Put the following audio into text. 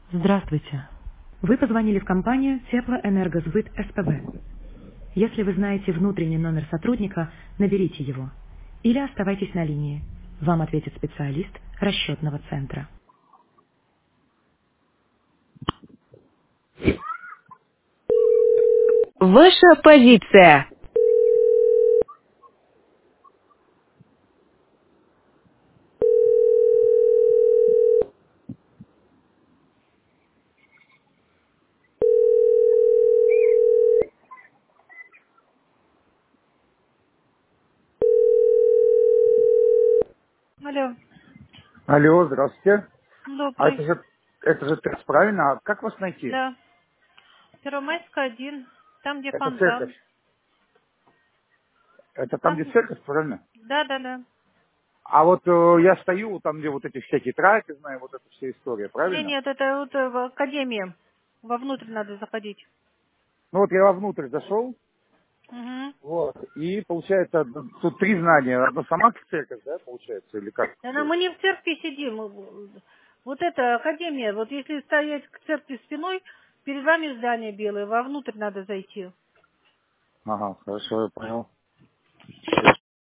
Здравствуйте. Вы позвонили в компанию Теплоэнергосбыт СПБ. Если вы знаете внутренний номер сотрудника, наберите его. Или оставайтесь на линии. Вам ответит специалист расчетного центра. Ваша позиция. Алло, Алло, здравствуйте. А добрый. это же тест, правильно? А как вас найти? Да, Первомайская, 1, там, где Это церковь. фонтан. Это там, Там, где церковь, правильно? да, да, да. А вот я стою, там, где вот эти всякие траки, знаю, вот эта вся история, Нет, правильно? нет, это вот в академии. Вовнутрь надо заходить. Ну вот я вовнутрь зашел, Угу. вот, и получается, тут три знания. Одно сама церковь, да, получается, или как? Да, но мы не в церкви сидим. Вот это академия. Вот если стоять к церкви спиной, перед вами здание белое, вовнутрь надо зайти. Ага, хорошо, я понял.